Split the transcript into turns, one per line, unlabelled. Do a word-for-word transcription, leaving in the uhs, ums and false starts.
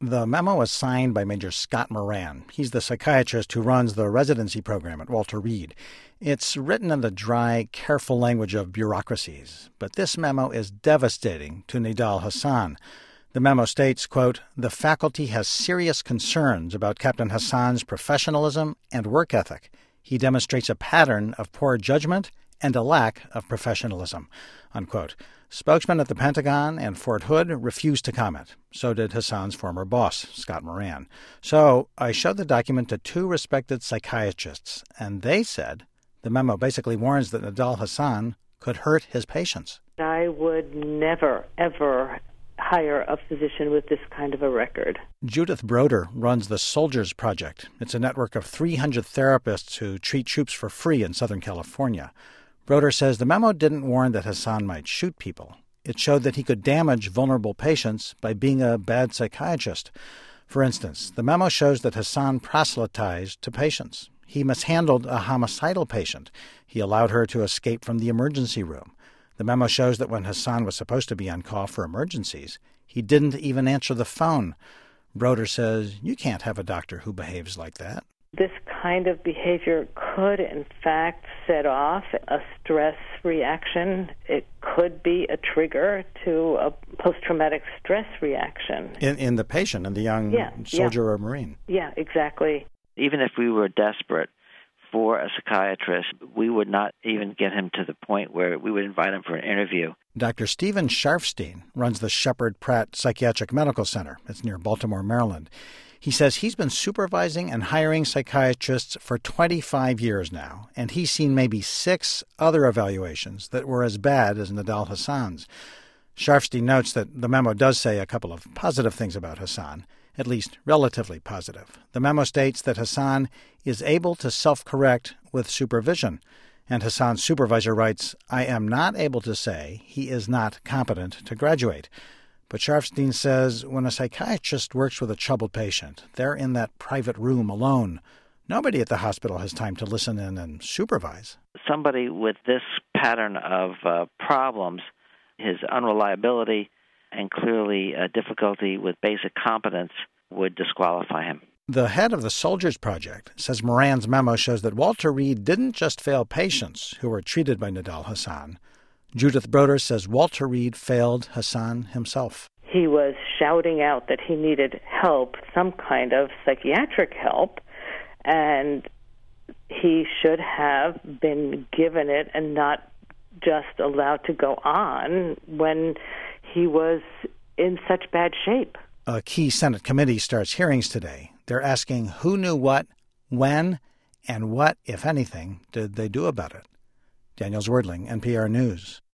The memo was signed by Major Scott Moran. He's the psychiatrist who runs the residency program at Walter Reed. It's written in the dry, careful language of bureaucracies. But this memo is devastating to Nidal Hasan. The memo states, quote, "The faculty has serious concerns about Captain Hasan's professionalism and work ethic. He demonstrates a pattern of poor judgment and a lack of professionalism," unquote. Spokesmen at the Pentagon and Fort Hood refused to comment. So did Hasan's former boss, Scott Moran. So I showed the document to two respected psychiatrists, and they said the memo basically warns that Nidal Hasan could hurt his patients.
I would never, ever hire a physician with this kind of a record.
Judith Broder runs the Soldiers Project. It's a network of three hundred therapists who treat troops for free in Southern California. Broder says the memo didn't warn that Hasan might shoot people. It showed that he could damage vulnerable patients by being a bad psychiatrist. For instance, the memo shows that Hasan proselytized to patients. He mishandled a homicidal patient. He allowed her to escape from the emergency room. The memo shows that when Hasan was supposed to be on call for emergencies, he didn't even answer the phone. Broder says you can't have a doctor who behaves like that.
This kind of behavior could, in fact, set off a stress reaction. It could be a trigger to a post-traumatic stress reaction.
In, in the patient, in the young
yeah,
soldier
yeah.
or Marine.
Yeah, exactly.
Even if we were desperate for a psychiatrist, we would not even get him to the point where we would invite him for an interview.
Doctor Stephen Sharfstein runs the Shepherd Pratt Psychiatric Medical Center. It's near Baltimore, Maryland. He says he's been supervising and hiring psychiatrists for twenty-five years now, and he's seen maybe six other evaluations that were as bad as Nidal Hasan's. Sharfstein notes that the memo does say a couple of positive things about Hasan, at least relatively positive. The memo states that Hasan is able to self-correct with supervision, and Hasan's supervisor writes, "I am not able to say he is not competent to graduate." But Sharfstein says when a psychiatrist works with a troubled patient, they're in that private room alone. Nobody at the hospital has time to listen in and supervise.
Somebody with this pattern of uh, problems, his unreliability and clearly uh, difficulty with basic competence would disqualify him.
The head of the Soldiers Project says Moran's memo shows that Walter Reed didn't just fail patients who were treated by Nidal Hasan. Judith Broder says Walter Reed failed Hasan himself.
He was shouting out that he needed help, some kind of psychiatric help, and he should have been given it and not just allowed to go on when he was in such bad shape.
A key Senate committee starts hearings today. They're asking who knew what, when, and what, if anything, did they do about it. Daniel Zwerdling, N P R News.